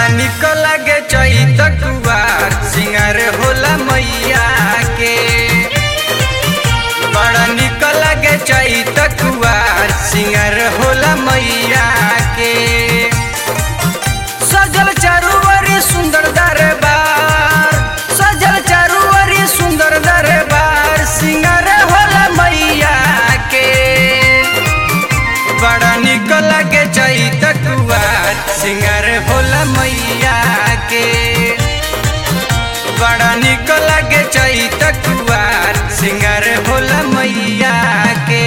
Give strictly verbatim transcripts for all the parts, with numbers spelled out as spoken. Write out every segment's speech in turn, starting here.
बड़ा निक लागे चैत कुवार सिंगार होला मैया के। बड़ा निक लागे चैत कुवार सिंगार होला मैया के। सजल चारुवरी सुंदर दरबार, सजल चारुवरी सुंदर दरबार सिंगार होला मैया के। बड़ा निक लागे चैत कुवार सिंगार होला मैया के। बड़ा निक लागे चैत कुवार सिंगार होला मैया के।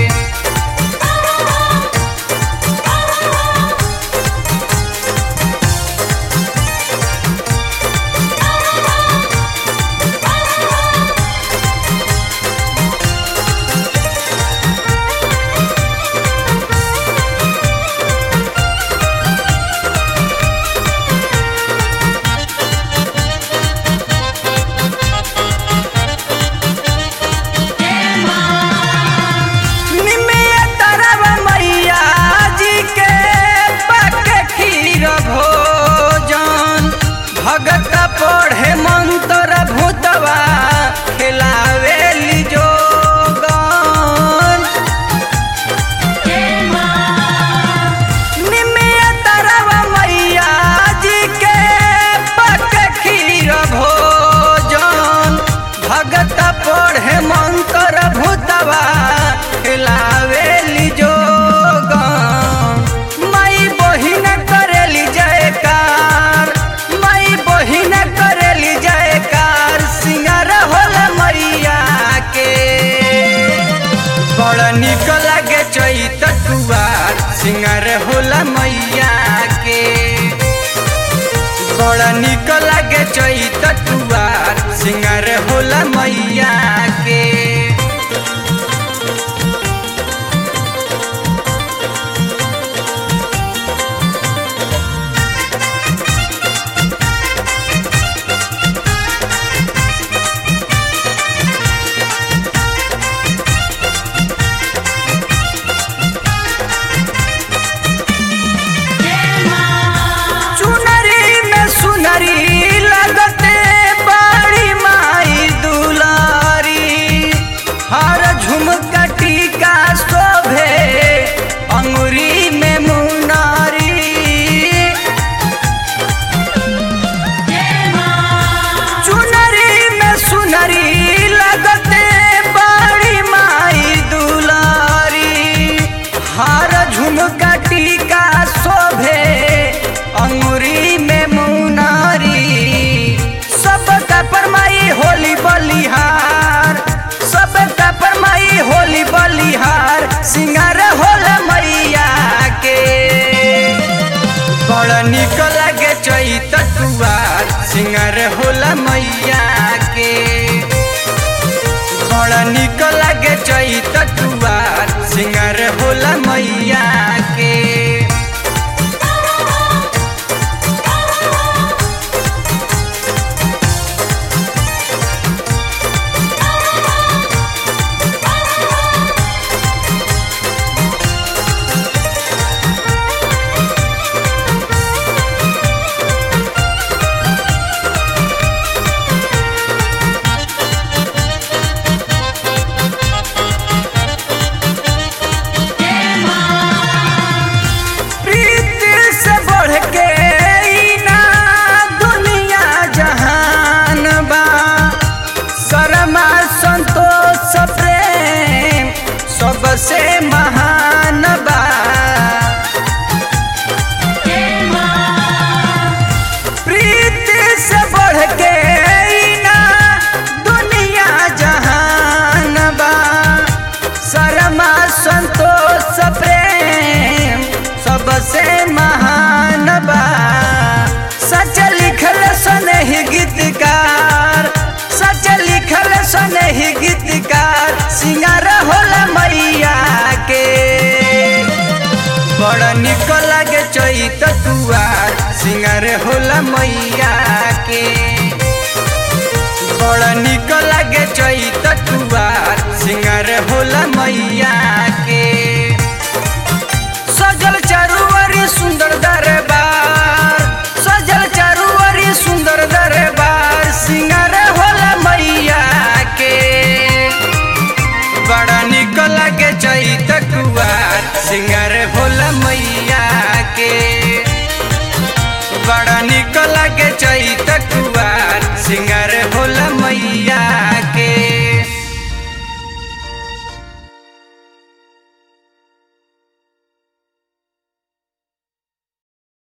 भगत पढ़े मंत्र भूतवा खिलावेली जोगन। निमिया तरवा मैया जी के पक खीर भोजन। भगत पढ़े मंत्र भूतवा खिलावेली जोगन। माई बहिन करेली जयकार, बहिन करेली जयकार सिंगार होला मैया के। बड़ा निक लागे चैत कुवार सिंगार होला मैया के। बड़ा निक लागे चैत कुवार सिंगार होला मैया के। लगते बड़ी माई दुलारी, हर झुमका टीका शोभे अंगुरी में मुनारी। चुनरी में सुनरी लगते बड़ी माई दुलारी, हर झुमका टीका शोभे अंगुरी में मुनारी। सबका परमाई होली बलिहार, सबका परमाई होली बलिहार सिंगार होला मैया के। बड़ा निक लागे चैत कुवार सिंगार होला मैया के। बड़ा निक लागे चैत कुवार सिंगार होला मैया के। सबसे महान बा प्रीति से बढ़ के ना दुनिया जहान बा। शर्मा संतोष प्रेम सबसे महान बा। सच लिखल सनहि गीतकार, सच लिखल सनहि गीतकार सिंगार होला मैया के। बड़ा निक लागे चैत कुवार सिंगार होला मैया के। बड़ा निक लागे चैत कुवार सिंगार होला मैया